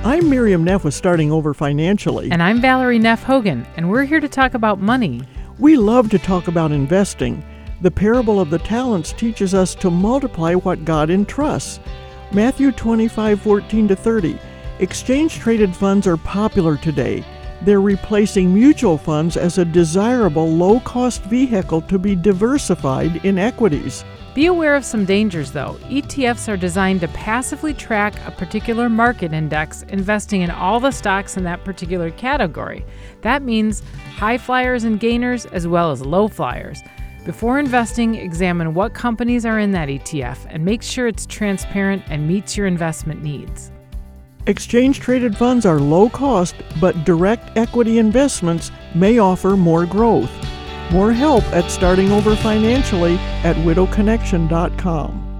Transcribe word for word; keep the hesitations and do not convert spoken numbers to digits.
I'm Miriam Neff with Starting Over Financially. And I'm Valerie Neff Hogan, and we're here to talk about money. We love to talk about investing. The parable of the talents teaches us to multiply what God entrusts. Matthew twenty-five, fourteen to thirty. Exchange-traded funds are popular today. They're replacing mutual funds as a desirable low-cost vehicle to be diversified in equities. Be aware of some dangers, though. E T Fs are designed to passively track a particular market index, investing in all the stocks in that particular category. That means high flyers and gainers as well as low flyers. Before investing, examine what companies are in that E T F and make sure it's transparent and meets your investment needs. Exchange-traded funds are low cost, but direct equity investments may offer more growth. More help at Starting Over Financially at widow connection dot com.